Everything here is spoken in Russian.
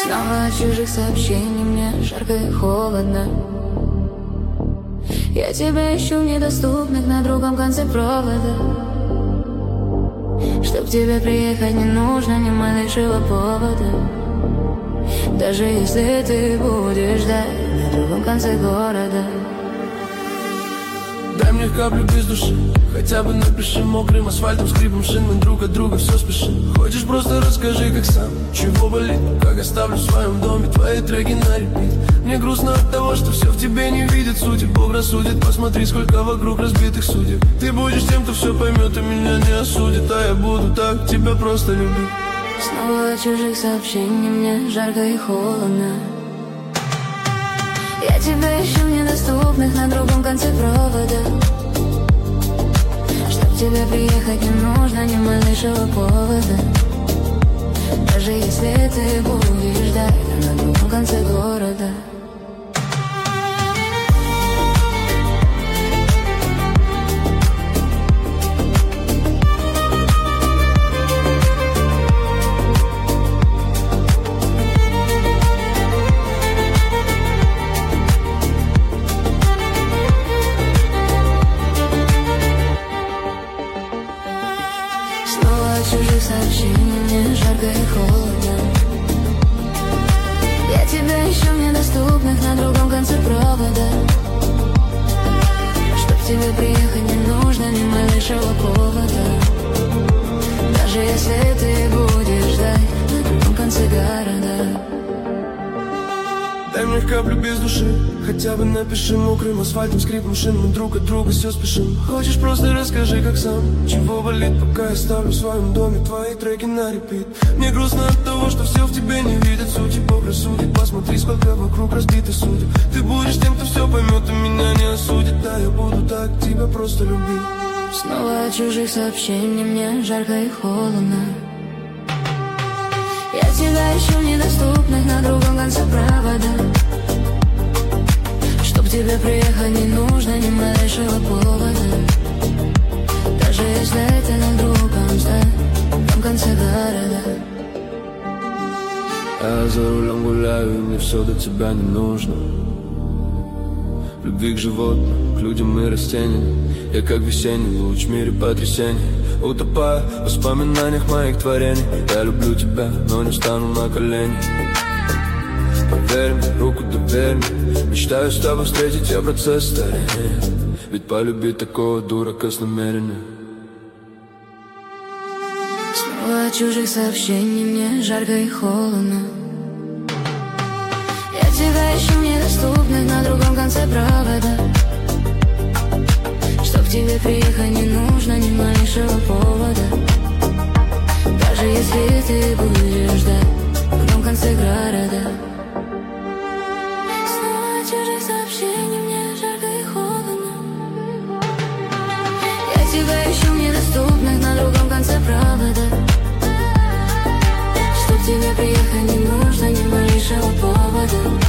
Снова от чужих сообщений мне жарко и холодно. Я тебя ищу в недоступных на другом конце провода. Чтоб к тебе приехать не нужно ни малейшего повода. Даже если ты будешь ждать на другом конце города. Дай мне каплю без души, хотя бы напиши мокрым асфальтом, скрипом шин. Мы друг от друга все спешим. Хочешь, просто расскажи, как сам, чего болит, как оставлю в своем доме твои треки на репит. Мне грустно от того, что все в тебе не видит сути. Бог рассудит, посмотри, сколько вокруг разбитых судеб. Ты будешь тем, кто все поймет и меня не осудит. А я буду так тебя просто любить. Снова от чужих сообщений мне жарко и холодно. Я тебя ищу в недоступных на другом конце провода. Чтоб к тебе приехать не нужно ни малейшего повода. Даже если ты будешь ждать на другом конце города. Чужих сообщений мне жарко и холодно. Я тебя ищу в недоступных на другом конце провода. Чтоб к тебе приехать не нужно ни малейшего повода. Даже если ты будешь ждать на другом конце города. Дай мне каплю без души, хотя бы напиши мокрым асфальтом, скрипом шин. Мы друг от друга все спешим. Хочешь, просто расскажи, как сам, чего болит, пока я ставлю в своем доме твои треки на репит. Мне грустно от того, что все в тебе не видят сути. Бог рассудит, посмотри, сколько вокруг разбитых судеб. Ты будешь тем, кто все поймет и меня не осудит. Да, я буду так тебя просто любить. Снова от чужих сообщений мне жарко и холодно. Я тебя ищу в недоступных на другом конце провода. Чтоб к тебе приехать не нужно ни малейшего повода. Даже если ты на другом конце города. Я за рулем гуляю, и мне все до тебя не нужно. Любви к животным, к людям и растениям. Я как весенний луч в мире потрясений. Утопаю в воспоминаниях моих творений. Я люблю тебя, но не стану на колени. Поверь мне, руку доверь мне. Мечтаю с тобой встретить я процесс старения. Ведь полюбить такого дурака с намерением. Снова от чужих сообщений мне жарко и холодно. Я тебя ищу в недоступных на другом конце провода. Чтоб к тебе приехать не нужно ни малейшего повода. Даже если ты будешь ждать в другом конце города. Снова от чужих сообщений мне жарко и холодно. Я тебя ищу в недоступных на другом конце провода. Чтоб к тебе приехать не нужно ни малейшего повода.